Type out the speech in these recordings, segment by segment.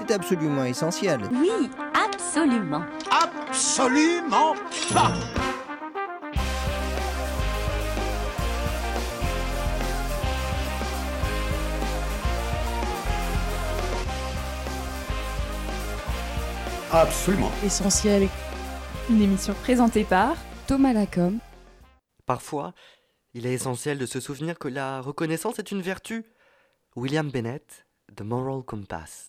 est absolument essentiel. Oui, absolument. Absolument pas. Absolument. Essentiel. Une émission présentée par Thomas Lacombe. Parfois, il est essentiel de se souvenir que la reconnaissance est une vertu. William Bennett, The Moral Compass.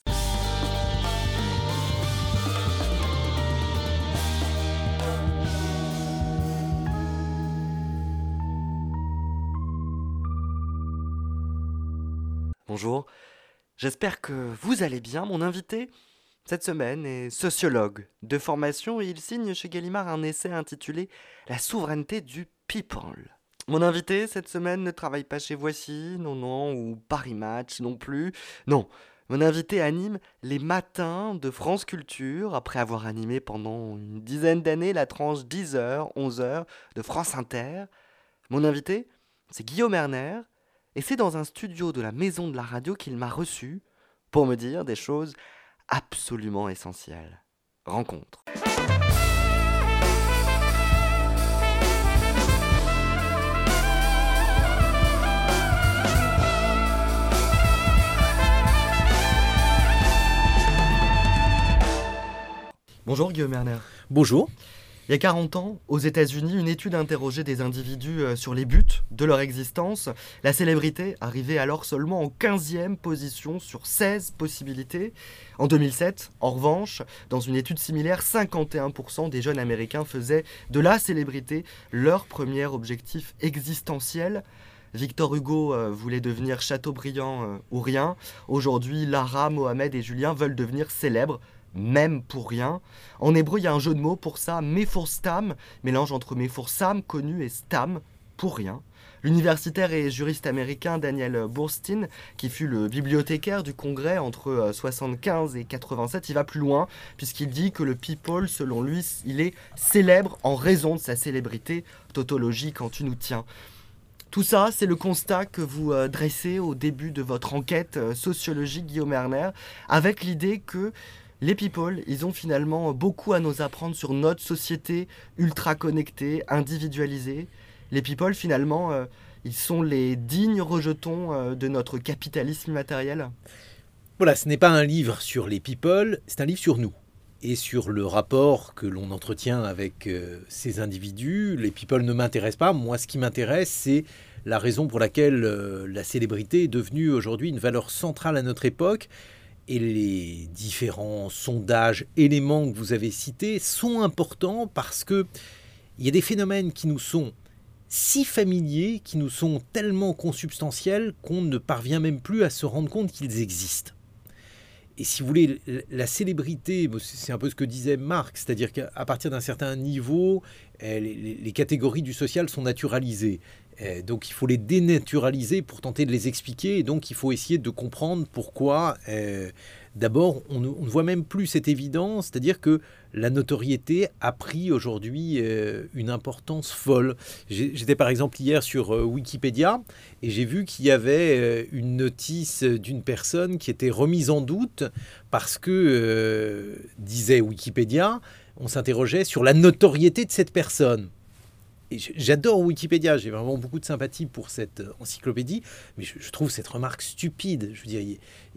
Bonjour, j'espère que vous allez bien. Mon invité cette semaine est sociologue de formation et il signe chez Gallimard un essai intitulé « La souveraineté du people ». Mon invité cette semaine ne travaille pas chez Voici, non, ou Paris Match non plus. Non, mon invité anime les matins de France Culture après avoir animé pendant une dizaine d'années la tranche 10h, 11h de France Inter. Mon invité, c'est Guillaume Erner et c'est dans un studio de la Maison de la Radio qu'il m'a reçu pour me dire des choses absolument essentielles. Rencontre. Bonjour Guillaume Erner. Bonjour. Il y a 40 ans, aux États-Unis, une étude interrogeait des individus sur les buts de leur existence. La célébrité arrivait alors seulement en 15e position sur 16 possibilités. En 2007, en revanche, dans une étude similaire, 51% des jeunes Américains faisaient de la célébrité leur premier objectif existentiel. Victor Hugo voulait devenir Chateaubriand ou rien. Aujourd'hui, Lara, Mohamed et Julien veulent devenir célèbres. Même pour rien. En hébreu, il y a un jeu de mots pour ça, Meforstam, mélange entre Meforsam, connu, et Stam, pour rien. L'universitaire et juriste américain Daniel Boorstin, qui fut le bibliothécaire du Congrès entre 75 et 87, il va plus loin, puisqu'il dit que le people, selon lui, il est célèbre en raison de sa célébrité, tautologie quand tu nous tiens. Tout ça, c'est le constat que vous dressez au début de votre enquête sociologique, Guillaume Erner, avec l'idée que les people, ils ont finalement beaucoup à nous apprendre sur notre société ultra connectée, individualisée. Les people, finalement, ils sont les dignes rejetons de notre capitalisme immatériel. Voilà, ce n'est pas un livre sur les people, c'est un livre sur nous et sur le rapport que l'on entretient avec ces individus. Les people ne m'intéressent pas. Moi, ce qui m'intéresse, c'est la raison pour laquelle la célébrité est devenue aujourd'hui une valeur centrale à notre époque. Et les différents sondages, éléments que vous avez cités sont importants parce qu'il y a des phénomènes qui nous sont si familiers, qui nous sont tellement consubstantiels qu'on ne parvient même plus à se rendre compte qu'ils existent. Et si vous voulez, la célébrité, c'est un peu ce que disait Marx, c'est-à-dire qu'à partir d'un certain niveau, les catégories du social sont naturalisées. Donc il faut les dénaturaliser pour tenter de les expliquer, et donc il faut essayer de comprendre pourquoi. D'abord, on ne voit même plus cette évidence, c'est-à-dire que la notoriété a pris aujourd'hui une importance folle. J'étais par exemple hier sur Wikipédia et j'ai vu qu'il y avait une notice d'une personne qui était remise en doute parce que, disait Wikipédia, on s'interrogeait sur la notoriété de cette personne. Et j'adore Wikipédia, j'ai vraiment beaucoup de sympathie pour cette encyclopédie, mais je trouve cette remarque stupide. Je veux dire,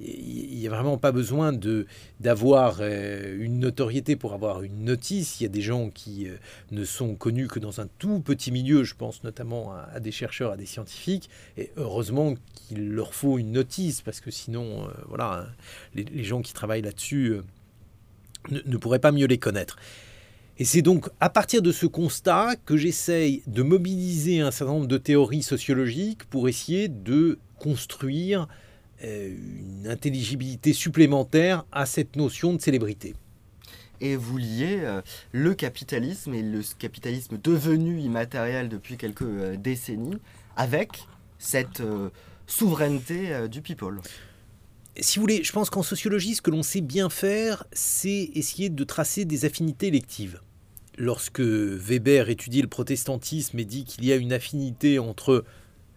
il n'y a vraiment pas besoin d'avoir une notoriété pour avoir une notice. Il y a des gens qui ne sont connus que dans un tout petit milieu, je pense notamment à des chercheurs, à des scientifiques, et heureusement qu'il leur faut une notice, parce que sinon, voilà, les gens qui travaillent là-dessus ne pourraient pas mieux les connaître. Et c'est donc à partir de ce constat que j'essaye de mobiliser un certain nombre de théories sociologiques pour essayer de construire une intelligibilité supplémentaire à cette notion de célébrité. Et vous liez le capitalisme et le capitalisme devenu immatériel depuis quelques décennies avec cette souveraineté du people. Si vous voulez, je pense qu'en sociologie, ce que l'on sait bien faire, c'est essayer de tracer des affinités électives. Lorsque Weber étudie le protestantisme et dit qu'il y a une affinité entre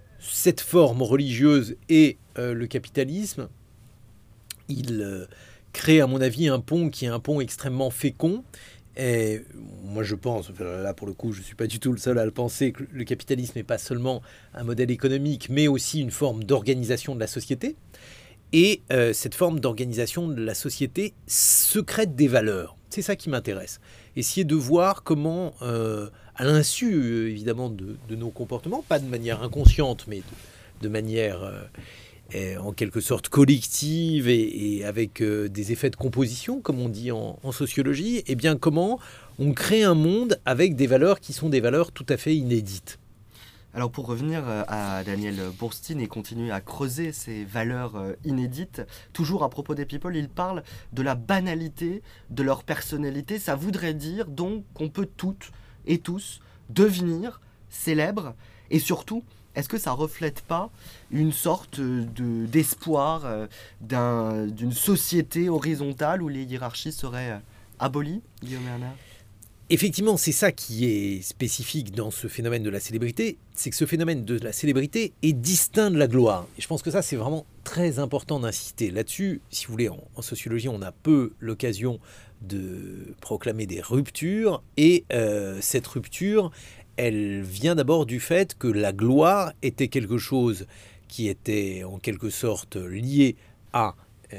cette forme religieuse et le capitalisme, il crée, à mon avis, un pont qui est un pont extrêmement fécond. Et moi, je pense, là pour le coup, je ne suis pas du tout le seul à le penser, que le capitalisme n'est pas seulement un modèle économique, mais aussi une forme d'organisation de la société. Et cette forme d'organisation de la société secrète des valeurs. C'est ça qui m'intéresse. Essayer de voir comment, à l'insu évidemment de nos comportements, pas de manière inconsciente, mais de manière en quelque sorte collective et avec des effets de composition, comme on dit en sociologie, et bien comment on crée un monde avec des valeurs qui sont des valeurs tout à fait inédites. Alors pour revenir à Daniel Boorstin et continuer à creuser ces valeurs inédites, toujours à propos des people, il parle de la banalité de leur personnalité. Ça voudrait dire donc qu'on peut toutes et tous devenir célèbres. Et surtout, est-ce que ça reflète pas une sorte d'espoir d'une société horizontale où les hiérarchies seraient abolies, Guillaume Erner ? Effectivement, c'est ça qui est spécifique dans ce phénomène de la célébrité, c'est que ce phénomène de la célébrité est distinct de la gloire. Et je pense que ça, c'est vraiment très important d'insister là-dessus. Si vous voulez, en sociologie, on a peu l'occasion de proclamer des ruptures. Et cette rupture, elle vient d'abord du fait que la gloire était quelque chose qui était en quelque sorte lié à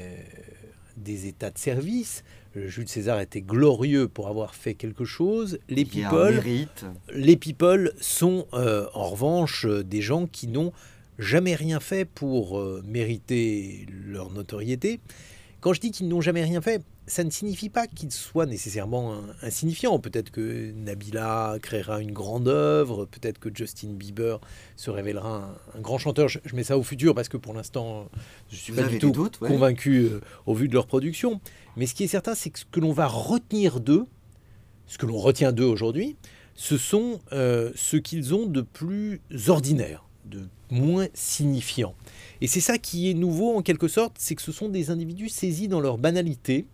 des états de service. Jules César était glorieux pour avoir fait quelque chose. Les people sont en revanche des gens qui n'ont jamais rien fait pour mériter leur notoriété. Quand je dis qu'ils n'ont jamais rien fait, ça ne signifie pas qu'ils soient nécessairement insignifiants. Peut-être que Nabila créera une grande œuvre, peut-être que Justin Bieber se révélera un grand chanteur. Je mets ça au futur parce que pour l'instant, je ne suis pas du tout convaincu au vu de leur production. Mais ce qui est certain, c'est que ce que l'on va retenir d'eux, ce que l'on retient d'eux aujourd'hui, ce sont ce qu'ils ont de plus ordinaire, de moins signifiant. Et c'est ça qui est nouveau en quelque sorte, c'est que ce sont des individus saisis dans leur banalité,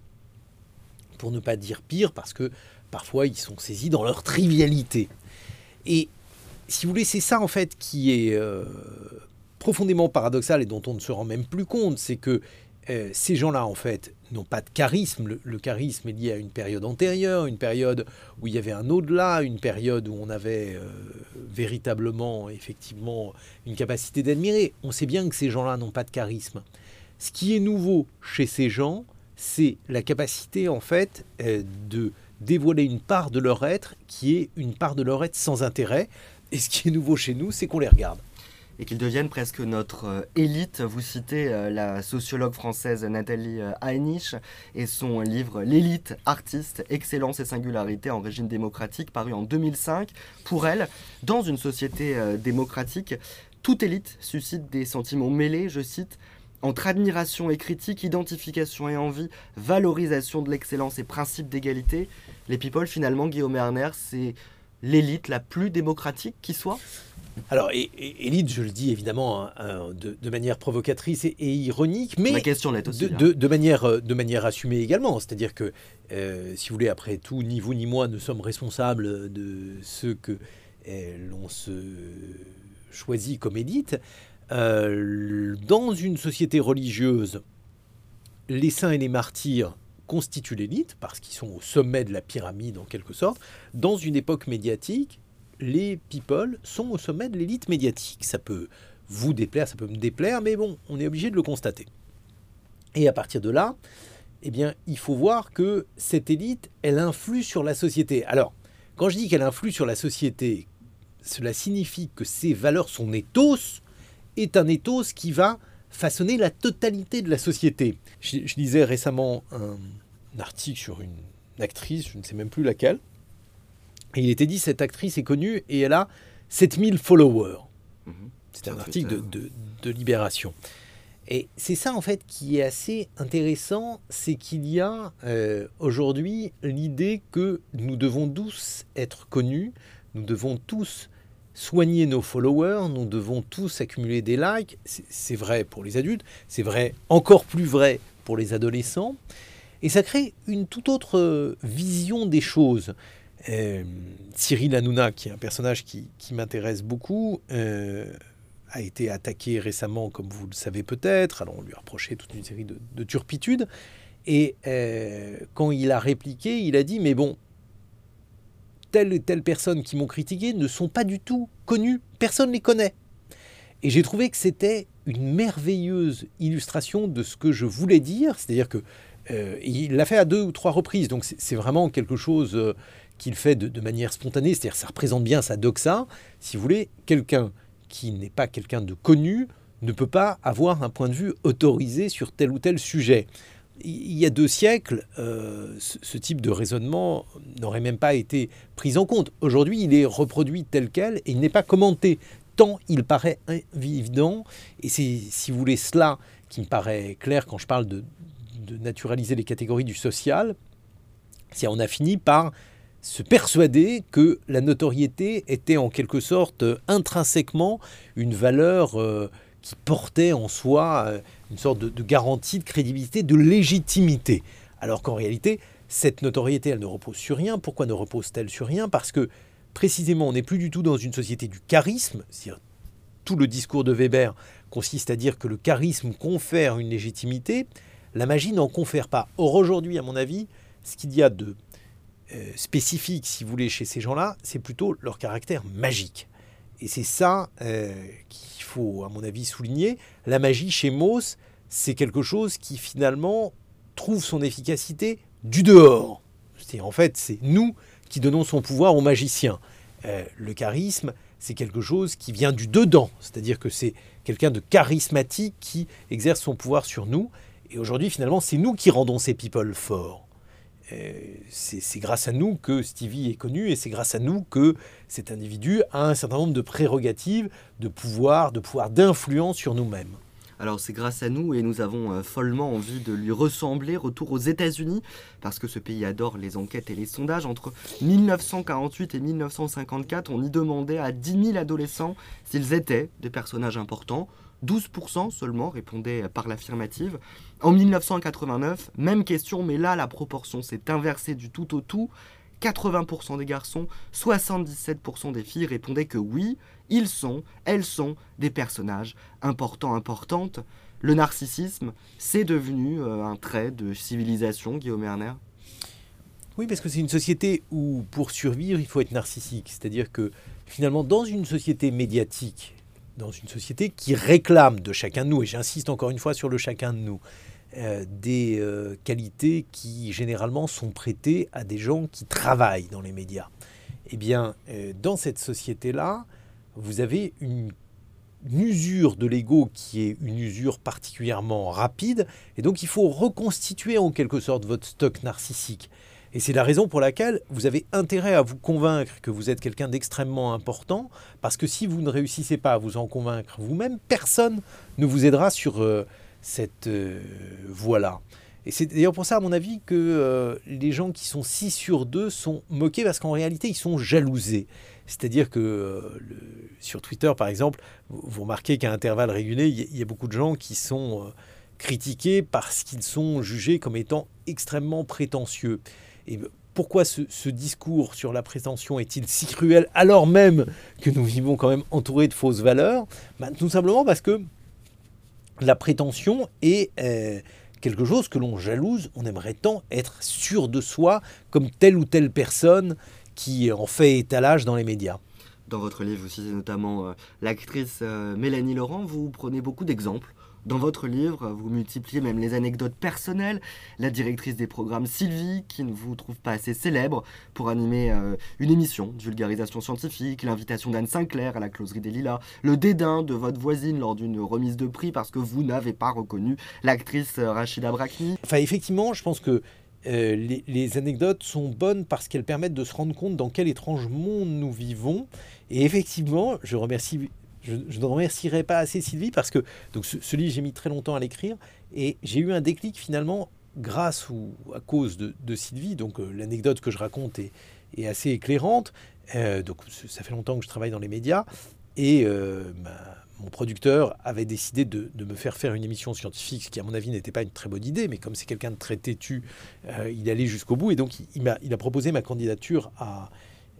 pour ne pas dire pire, parce que parfois ils sont saisis dans leur trivialité. Et si vous voulez, c'est ça en fait qui est profondément paradoxal et dont on ne se rend même plus compte, c'est que ces gens-là, en fait, n'ont pas de charisme. Le charisme est lié à une période antérieure, une période où il y avait un au-delà, une période où on avait véritablement, effectivement, une capacité d'admirer. On sait bien que ces gens-là n'ont pas de charisme. Ce qui est nouveau chez ces gens, c'est la capacité, en fait, de dévoiler une part de leur être qui est une part de leur être sans intérêt. Et ce qui est nouveau chez nous, c'est qu'on les regarde. Et qu'ils deviennent presque notre élite. Vous citez la sociologue française Nathalie Heinisch et son livre « L'élite, artiste, excellence et singularité en régime démocratique » paru en 2005. Pour elle, dans une société démocratique, toute élite suscite des sentiments mêlés, je cite, entre admiration et critique, identification et envie, valorisation de l'excellence et principe d'égalité. Les people, finalement, Guillaume Erner, c'est l'élite la plus démocratique qui soit ? Alors, élite, je le dis évidemment de manière provocatrice et ironique, mais ma question l'est aussi, de manière assumée également. C'est-à-dire que, si vous voulez, après tout, ni vous ni moi ne sommes responsables de ce que l'on se choisit comme élite. Dans une société religieuse, les saints et les martyrs constituent l'élite, parce qu'ils sont au sommet de la pyramide en quelque sorte. Dans une époque médiatique, les people sont au sommet de l'élite médiatique. Ça peut vous déplaire, ça peut me déplaire, mais bon, on est obligé de le constater. Et à partir de là, eh bien, il faut voir que cette élite, elle influe sur la société. Alors, quand je dis qu'elle influe sur la société, cela signifie que ses valeurs, son ethos, est un ethos qui va façonner la totalité de la société. Je lisais récemment un article sur une actrice, je ne sais même plus laquelle, et il était dit, cette actrice est connue et elle a 7000 followers. C'était un article de Libération. Et c'est ça, en fait, qui est assez intéressant, c'est qu'il y a aujourd'hui l'idée que nous devons tous être connus, nous devons tous soigner nos followers, nous devons tous accumuler des likes. C'est vrai pour les adultes, c'est vrai, encore plus vrai pour les adolescents. Et ça crée une toute autre vision des choses. Cyril Hanouna, qui est un personnage qui m'intéresse beaucoup, a été attaqué récemment, comme vous le savez peut-être. Alors on lui a reproché toute une série de turpitudes. Et quand il a répliqué, il a dit « Mais bon, telle et telle personne qui m'ont critiqué ne sont pas du tout connues, personne ne les connaît. » Et j'ai trouvé que c'était une merveilleuse illustration de ce que je voulais dire, c'est-à-dire que il l'a fait à 2 ou 3 reprises, donc c'est vraiment quelque chose qu'il fait de manière spontanée, c'est-à-dire que ça représente bien sa doxa. Si vous voulez, quelqu'un qui n'est pas quelqu'un de connu ne peut pas avoir un point de vue autorisé sur tel ou tel sujet. Il y a 2 siècles, ce type de raisonnement n'aurait même pas été pris en compte. Aujourd'hui, il est reproduit tel quel et il n'est pas commenté, tant il paraît évident. Et c'est, si vous voulez, cela qui me paraît clair quand je parle de naturaliser les catégories du social. C'est on a fini par se persuader que la notoriété était en quelque sorte intrinsèquement une valeur qui portait en soi une sorte de garantie de crédibilité, de légitimité. Alors qu'en réalité, cette notoriété, elle ne repose sur rien. Pourquoi ne repose-t-elle sur rien ? Parce que précisément, on n'est plus du tout dans une société du charisme. C'est-à-dire, tout le discours de Weber consiste à dire que le charisme confère une légitimité. La magie n'en confère pas. Or, aujourd'hui, à mon avis, ce qu'il y a de spécifique, si vous voulez, chez ces gens-là, c'est plutôt leur caractère magique. Et c'est ça qu'il faut, à mon avis, souligner. La magie, chez Mauss, c'est quelque chose qui, finalement, trouve son efficacité du dehors. C'est-à-dire, en fait, c'est nous qui donnons son pouvoir aux magiciens. Le charisme, c'est quelque chose qui vient du dedans. C'est-à-dire que c'est quelqu'un de charismatique qui exerce son pouvoir sur nous. Et aujourd'hui, finalement, c'est nous qui rendons ces people forts. C'est grâce à nous que Stevie est connu et c'est grâce à nous que cet individu a un certain nombre de prérogatives, de pouvoir, d'influence sur nous-mêmes. Alors c'est grâce à nous et nous avons follement envie de lui ressembler. Retour aux États-Unis, parce que ce pays adore les enquêtes et les sondages. Entre 1948 et 1954, on y demandait à 10 000 adolescents s'ils étaient des personnages importants. 12% seulement répondaient par l'affirmative. En 1989, même question, mais là la proportion s'est inversée du tout au tout. 80% des garçons, 77% des filles répondaient que oui, elles sont des personnages importantes. Le narcissisme, c'est devenu un trait de civilisation, Guillaume Erner. Oui, parce que c'est une société où, pour survivre, il faut être narcissique. C'est-à-dire que, finalement, dans une société médiatique, dans une société qui réclame de chacun de nous, et j'insiste encore une fois sur le chacun de nous, des qualités qui généralement sont prêtées à des gens qui travaillent dans les médias. Eh bien, dans cette société-là, vous avez une usure de l'ego qui est une usure particulièrement rapide, et donc il faut reconstituer en quelque sorte votre stock narcissique. Et c'est la raison pour laquelle vous avez intérêt à vous convaincre que vous êtes quelqu'un d'extrêmement important, parce que si vous ne réussissez pas à vous en convaincre vous-même, personne ne vous aidera sur cette voie-là. Et c'est d'ailleurs pour ça, à mon avis, que les gens qui sont 6 sur 2 sont moqués, parce qu'en réalité, ils sont jalousés. C'est-à-dire que sur Twitter, par exemple, vous remarquez qu'à intervalles réguliers, il y a beaucoup de gens qui sont critiqués parce qu'ils sont jugés comme étant extrêmement prétentieux. Et pourquoi ce discours sur la prétention est-il si cruel alors même que nous vivons quand même entourés de fausses valeurs ? Tout simplement parce que la prétention est quelque chose que l'on jalouse. On aimerait tant être sûr de soi comme telle ou telle personne qui en fait étalage dans les médias. Dans votre livre, vous citez notamment l'actrice Mélanie Laurent. Vous prenez beaucoup d'exemples. Dans votre livre, vous multipliez même les anecdotes personnelles. La directrice des programmes Sylvie, qui ne vous trouve pas assez célèbre pour animer une émission de vulgarisation scientifique, l'invitation d'Anne Sinclair à la Closerie des Lilas, le dédain de votre voisine lors d'une remise de prix parce que vous n'avez pas reconnu l'actrice Rachida Brakni. Enfin, effectivement, je pense que les anecdotes sont bonnes parce qu'elles permettent de se rendre compte dans quel étrange monde nous vivons. Et effectivement, je ne remercierai pas assez Sylvie parce que donc ce livre, j'ai mis très longtemps à l'écrire et j'ai eu un déclic finalement grâce ou à cause de Sylvie. Donc l'anecdote que je raconte est assez éclairante. Donc ça fait longtemps que je travaille dans les médias et mon producteur avait décidé de me faire une émission scientifique, ce qui à mon avis n'était pas une très bonne idée, mais comme c'est quelqu'un de très têtu, il allait jusqu'au bout et donc il a proposé ma candidature à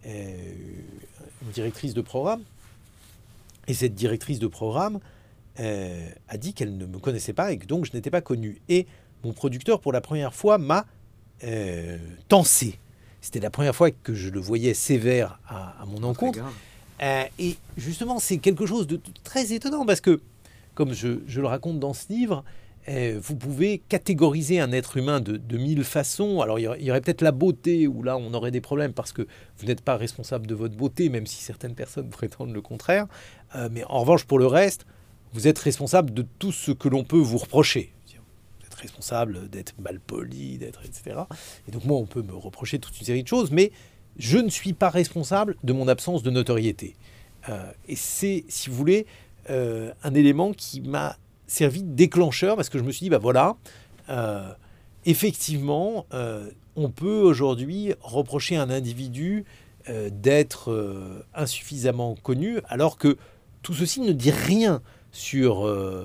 une directrice de programme. Et cette directrice de programme a dit qu'elle ne me connaissait pas et que donc je n'étais pas connu. Et mon producteur, pour la première fois, m'a tensé. C'était la première fois que je le voyais sévère à mon encontre. Et justement, c'est quelque chose de très étonnant parce que, comme je le raconte dans ce livre, vous pouvez catégoriser un être humain de mille façons. Alors, il y aurait peut-être la beauté, où là, on aurait des problèmes parce que vous n'êtes pas responsable de votre beauté, même si certaines personnes prétendent le contraire. Mais en revanche, pour le reste, vous êtes responsable de tout ce que l'on peut vous reprocher. Vous êtes responsable d'être malpoli, etc. Et donc, moi, on peut me reprocher toute une série de choses, mais je ne suis pas responsable de mon absence de notoriété. Et c'est, si vous voulez, un élément qui m'a servi de déclencheur, parce que je me suis dit, effectivement, on peut aujourd'hui reprocher à un individu d'être insuffisamment connu, alors que tout ceci ne dit rien sur,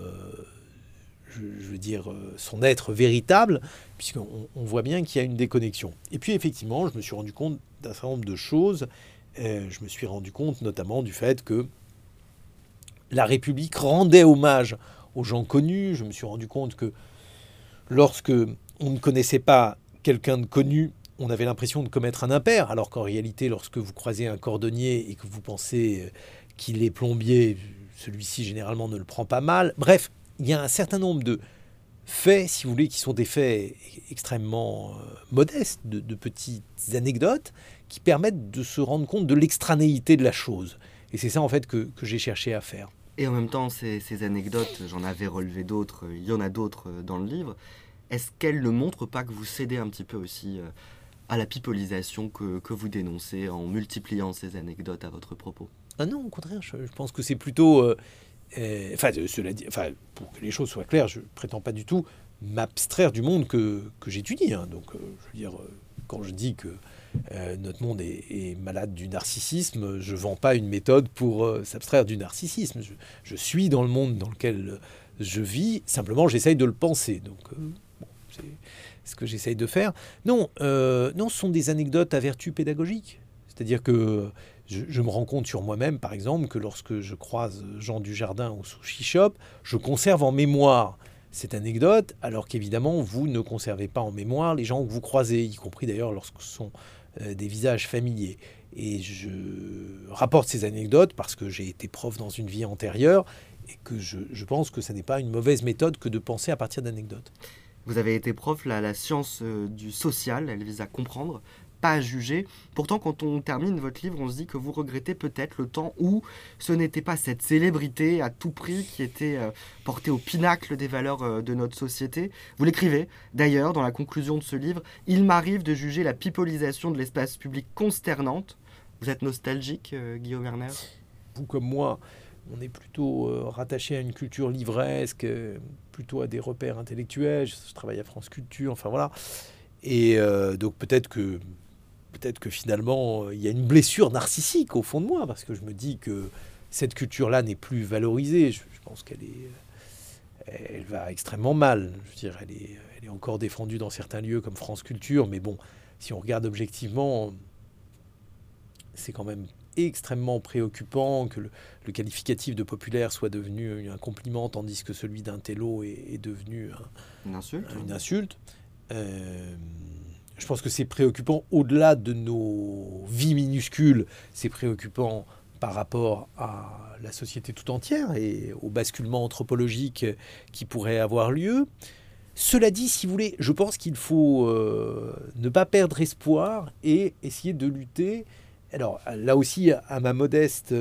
son être véritable, puisqu'on voit bien qu'il y a une déconnexion. Et puis, effectivement, je me suis rendu compte d'un certain nombre de choses. Je me suis rendu compte notamment du fait que la République rendait hommage aux gens connus. Je me suis rendu compte que lorsque on ne connaissait pas quelqu'un de connu, on avait l'impression de commettre un impair, alors qu'en réalité, lorsque vous croisez un cordonnier et que vous pensez qu'il est plombier, celui-ci généralement ne le prend pas mal. Bref, il y a un certain nombre de faits, si vous voulez, qui sont des faits extrêmement modestes, de petites anecdotes, qui permettent de se rendre compte de l'extranéité de la chose. Et c'est ça, en fait, que j'ai cherché à faire. Et en même temps, ces anecdotes, j'en avais relevé d'autres, il y en a d'autres dans le livre. Est-ce qu'elles ne montrent pas que vous cédez un petit peu aussi à la pipolisation que vous dénoncez en multipliant ces anecdotes à votre propos? Ah non, au contraire, je pense que c'est plutôt... cela dit, pour que les choses soient claires, je ne prétends pas du tout m'abstraire du monde que j'étudie. Hein. Donc, je veux dire, quand je dis que notre monde est malade du narcissisme, je ne vends pas une méthode pour s'abstraire du narcissisme. Je suis dans le monde dans lequel je vis, simplement j'essaye de le penser. Donc, c'est ce que j'essaye de faire. Non, ce sont des anecdotes à vertu pédagogique. C'est-à-dire que je me rends compte sur moi-même, par exemple, que lorsque je croise Jean Dujardin au sushi shop, je conserve en mémoire cette anecdote, alors qu'évidemment, vous ne conservez pas en mémoire les gens que vous croisez, y compris d'ailleurs lorsque ce sont des visages familiers. Et je rapporte ces anecdotes parce que j'ai été prof dans une vie antérieure et que je pense que ce n'est pas une mauvaise méthode que de penser à partir d'anecdotes. Vous avez été prof, la science du social, elle vise à comprendre, pas à juger. Pourtant, quand on termine votre livre, on se dit que vous regrettez peut-être le temps où ce n'était pas cette célébrité à tout prix qui était portée au pinacle des valeurs de notre société. Vous l'écrivez, d'ailleurs, dans la conclusion de ce livre, « Il m'arrive de juger la pipolisation de l'espace public consternante ». Vous êtes nostalgique, Guillaume Erner? Vous comme moi, on est plutôt rattaché à une culture livresque, plutôt à des repères intellectuels. Je travaille à France Culture, enfin voilà. Et donc peut-être que finalement, il y a une blessure narcissique au fond de moi, parce que je me dis que cette culture-là n'est plus valorisée. Je pense elle va extrêmement mal. Je veux dire, elle est encore défendue dans certains lieux comme France Culture, mais bon, si on regarde objectivement, c'est quand même extrêmement préoccupant que le qualificatif de populaire soit devenu un compliment, tandis que celui d'intello est devenu une insulte. Une insulte. Je pense que c'est préoccupant au-delà de nos vies minuscules, c'est préoccupant par rapport à la société tout entière et au basculement anthropologique qui pourrait avoir lieu. Cela dit, si vous voulez, je pense qu'il faut ne pas perdre espoir et essayer de lutter. Alors là aussi, à ma modeste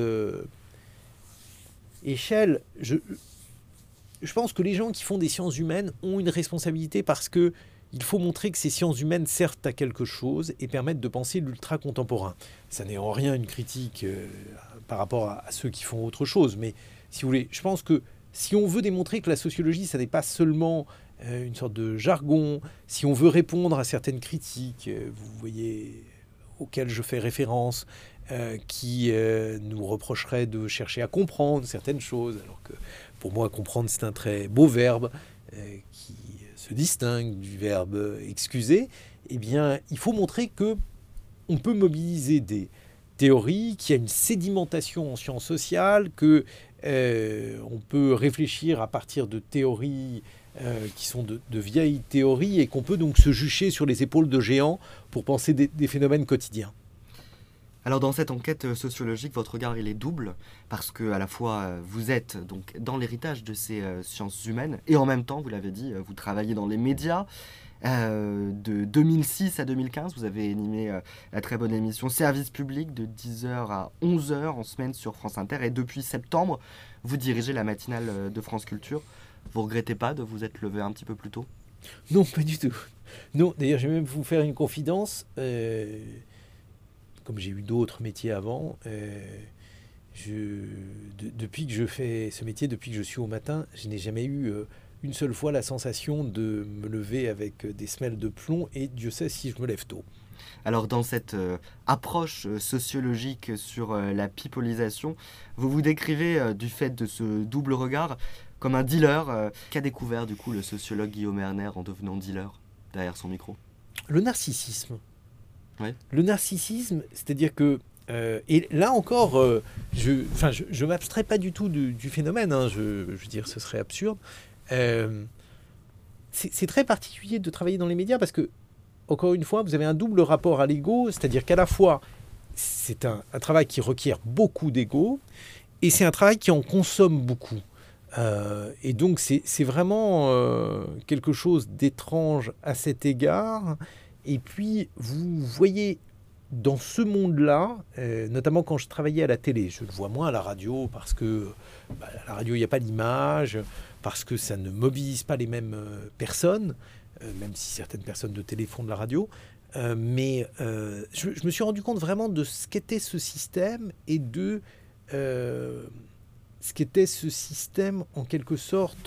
échelle, je pense que les gens qui font des sciences humaines ont une responsabilité parce que il faut montrer que ces sciences humaines servent à quelque chose et permettent de penser l'ultra-contemporain. Ça n'est en rien une critique par rapport à ceux qui font autre chose, mais si vous voulez, je pense que si on veut démontrer que la sociologie, ça n'est pas seulement une sorte de jargon, si on veut répondre à certaines critiques, vous voyez, auxquelles je fais référence, qui nous reprocheraient de chercher à comprendre certaines choses, alors que pour moi, comprendre, c'est un très beau verbe qui se distingue du verbe excuser, eh bien, il faut montrer que on peut mobiliser des théories, qu'il y a une sédimentation en sciences sociales, que On peut réfléchir à partir de théories qui sont de vieilles théories et qu'on peut donc se jucher sur les épaules de géants pour penser des phénomènes quotidiens. Alors dans cette enquête sociologique, votre regard il est double parce que à la fois vous êtes donc dans l'héritage de ces sciences humaines et en même temps, vous l'avez dit, vous travaillez dans les médias. De 2006 à 2015, vous avez animé la très bonne émission Service Public de 10h à 11h en semaine sur France Inter. Et depuis septembre, vous dirigez la matinale de France Culture. Vous regrettez pas de vous être levé un petit peu plus tôt ? Non, pas du tout. Non, d'ailleurs, je vais même vous faire une confidence. Comme j'ai eu d'autres métiers avant, depuis que je fais ce métier, depuis que je suis au matin, je n'ai jamais eu une seule fois la sensation de me lever avec des semelles de plomb et Dieu sait si je me lève tôt. Alors dans cette approche sociologique sur la pipolisation, vous vous décrivez du fait de ce double regard comme un dealer. Qu'a découvert du coup le sociologue Guillaume Erner en devenant dealer derrière son micro ? Le narcissisme. Ouais. Le narcissisme, c'est-à-dire que et là encore, je m'abstrais pas du tout du phénomène. Je veux dire, ce serait absurde. C'est très particulier de travailler dans les médias parce que, encore une fois, vous avez un double rapport à l'ego, c'est-à-dire qu'à la fois, c'est un travail qui requiert beaucoup d'ego et c'est un travail qui en consomme beaucoup. Et donc, c'est vraiment quelque chose d'étrange à cet égard. Et puis, vous voyez dans ce monde-là, notamment quand je travaillais à la télé, je le vois moins à la radio parce que à la radio, il n'y a pas l'image, parce que ça ne mobilise pas les mêmes personnes, même si certaines personnes de télé font de la radio. Mais je me suis rendu compte vraiment de ce qu'était ce système et de ce qu'était ce système en quelque sorte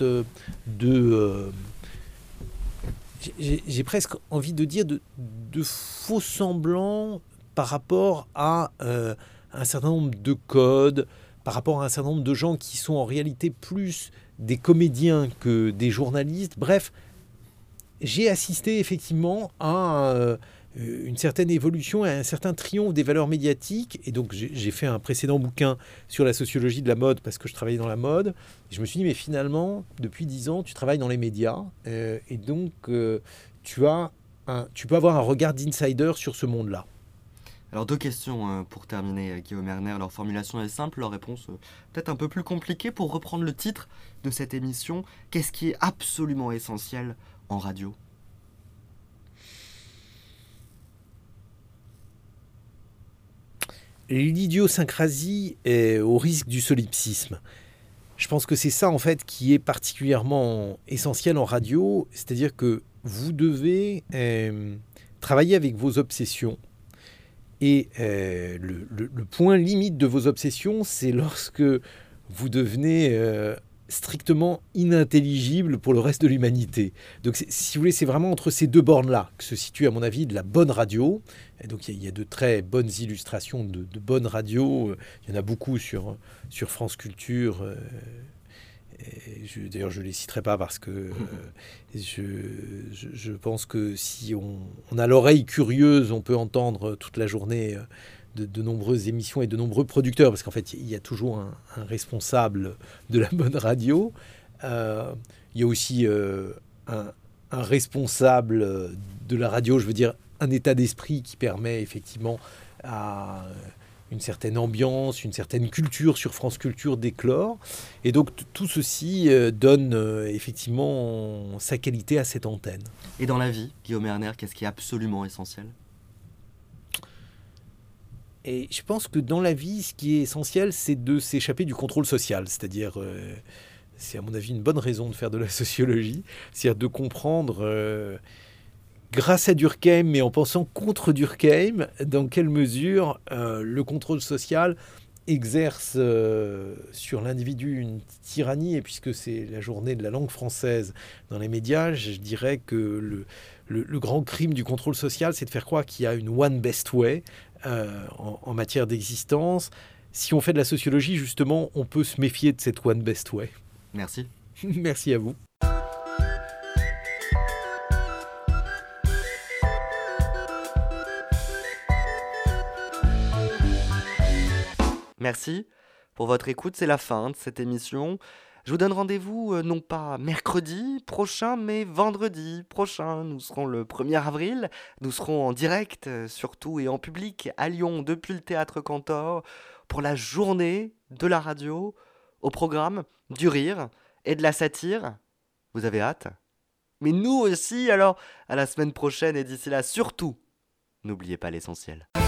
j'ai presque envie de dire de faux semblants par rapport à un certain nombre de codes, par rapport à un certain nombre de gens qui sont en réalité plus des comédiens que des journalistes. Bref, j'ai assisté effectivement à une certaine évolution, à un certain triomphe des valeurs médiatiques. Et donc, j'ai fait un précédent bouquin sur la sociologie de la mode parce que je travaillais dans la mode. Et je me suis dit, mais finalement, depuis 10 ans, tu travailles dans les médias. Et donc, tu peux avoir un regard d'insider sur ce monde-là. Alors 2 questions pour terminer, Guillaume Erner. Leur formulation est simple, leur réponse peut-être un peu plus compliquée. Pour reprendre le titre de cette émission, qu'est-ce qui est absolument essentiel en radio ? L'idiosyncrasie est au risque du solipsisme. Je pense que c'est ça en fait qui est particulièrement essentiel en radio, c'est-à-dire que vous devez travailler avec vos obsessions. Et le point limite de vos obsessions, c'est lorsque vous devenez strictement inintelligible pour le reste de l'humanité. Donc, si vous voulez, c'est vraiment entre ces deux bornes-là que se situe, à mon avis, de la bonne radio. Et donc, il y a de très bonnes illustrations de bonnes radios. Il y en a beaucoup sur France Culture. D'ailleurs, je ne les citerai pas parce que je pense que si on a l'oreille curieuse, on peut entendre toute la journée de nombreuses émissions et de nombreux producteurs, parce qu'en fait, il y a toujours un responsable de la bonne radio. Il y a aussi un responsable de la radio, je veux dire, un état d'esprit qui permet effectivement à une certaine ambiance, une certaine culture sur France Culture d'éclore. Et donc, tout ceci donne effectivement sa qualité à cette antenne. Et dans la vie, Guillaume Erner, qu'est-ce qui est absolument essentiel ? Et je pense que dans la vie, ce qui est essentiel, c'est de s'échapper du contrôle social. C'est-à-dire, c'est à mon avis une bonne raison de faire de la sociologie, c'est-à-dire de comprendre, grâce à Durkheim, mais en pensant contre Durkheim, dans quelle mesure le contrôle social exerce sur l'individu une tyrannie. Et puisque c'est la journée de la langue française dans les médias, je dirais que le grand crime du contrôle social, c'est de faire croire qu'il y a une one best way en matière d'existence. Si on fait de la sociologie, justement, on peut se méfier de cette one best way. Merci. Merci à vous. Merci. pour votre écoute. C'est la fin de cette émission. Je vous donne rendez-vous non pas mercredi prochain, mais vendredi prochain. Nous serons le 1er avril. Nous serons en direct, surtout et en public, à Lyon, depuis le Théâtre Cantor, pour la journée de la radio, au programme du rire et de la satire. Vous avez hâte ? Mais nous aussi, alors à la semaine prochaine et d'ici là, surtout, n'oubliez pas l'essentiel.